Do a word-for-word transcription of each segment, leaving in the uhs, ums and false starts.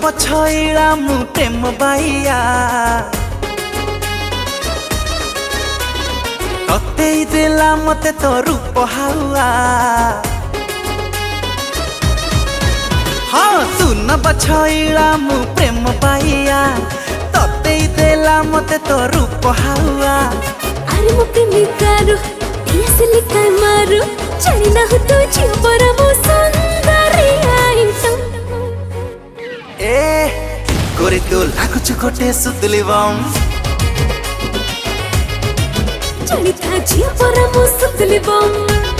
पछइला मु प्रेम बाइया तते देला मते तो रूप हाउआ। हाँ सुन पछइला मु प्रेम बाइया तते देला मते तो रूप हाउआ। अरे मो प्रेमिकारू यसले काय मारू चली ना हो तू जीव पर मो सुंदरी आइटम। ए गोरी तू लागुछु गोटे सुतली बम चली था जीव पर मो सुतली बम।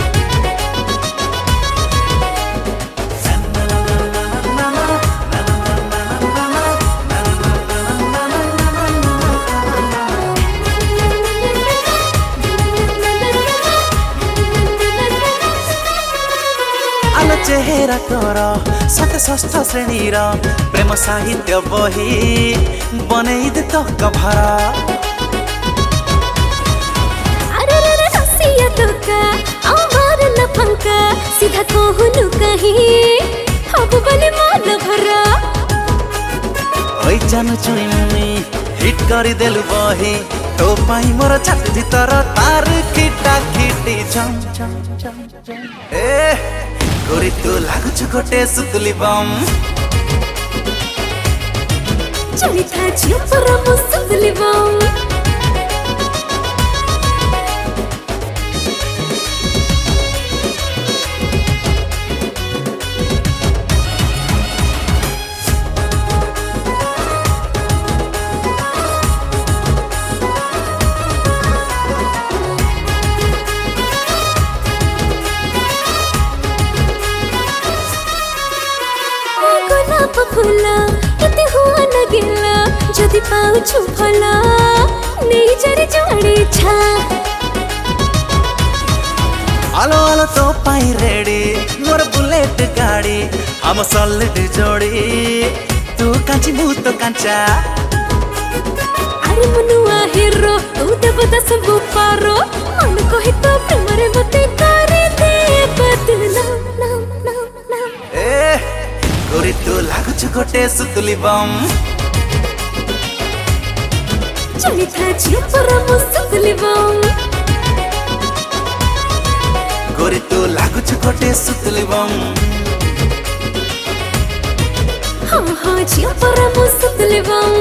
आलो चेहरा कर सते षष्ठ श्रेणीर प्रेम साहित्य बही बनई दे तो कभर। अरे रे रे रसिया टोका आमार न फंका सीधा कहनु कहीं हब बले मन भरा। ओइ जानु चुइमुई हिट करी देलु बही तो पाई मोर छाती भीतर तार खिटा खिटी झम झम झम झम। ए गोरी तू लागुछु गोटे सुतली बम चली था जीव पर मो सुतली बम। फुला एते हुआ न गिला जदि पाउछु फला नहीं जरे जोड़ी छा। आलो आलो तो पाई रेडी मोर बुलेट गाड़ी हम सॉलिड जोड़ी तू कांची मु तो कांचा। अरे मनुआ हीरो तू देवता सब पारो मन को ही तो प्रेम रे मते करे दे बदनाम नाम नाम नाम। ए गोरी तू लागुछु गोटे सुतली बम चली था जीव पर मो सुतली बम। गोरी तू लागुछु गोटे सुतली बम। हाँ हाँ जीव पर मो सुतली बम।